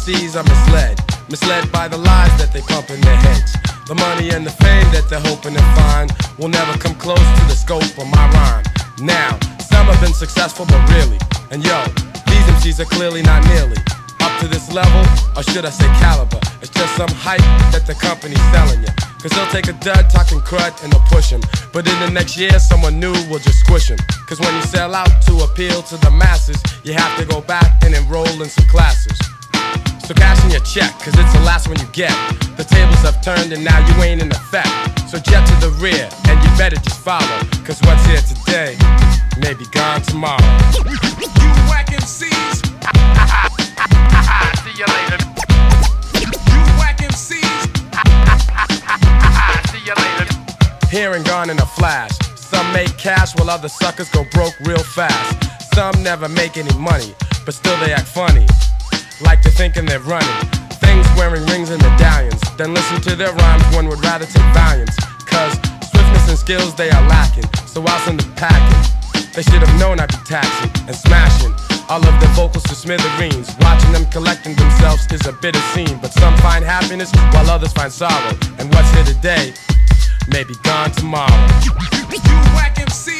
MCs are misled by the lies that they pump in their heads. The money and the fame that they're hoping to find will never come close to the scope of my rhyme. Now, some have been successful, but really, and yo, these MCs are clearly not nearly up to this level, or should I say caliber. It's just some hype that the company's selling you. Cause they'll take a dud talking crud and they'll push him. But in the next year, someone new will just squish him. Cause when you sell out to appeal to the masses, you have to go back and enroll in some classes. So cash in your check, cause it's the last one you get. The tables have turned and now you ain't in effect. So jet to the rear, and you better just follow. Cause what's here today may be gone tomorrow. You whack MCs. See you later. You whack MCs. See you later. Here and gone in a flash. Some make cash while other suckers go broke real fast. Some never make any money, but still they act funny, like they're thinking they're running things, wearing rings and medallions. Then listen to their rhymes, one would rather take valiance. Cause swiftness and skills they are lacking. So I'll send them packing. They should have known I'd be taxing and smashing all of their vocals to smithereens. Watching them collecting themselves is a bitter scene. But some find happiness while others find sorrow. And what's here today may be gone tomorrow. You whack MCs.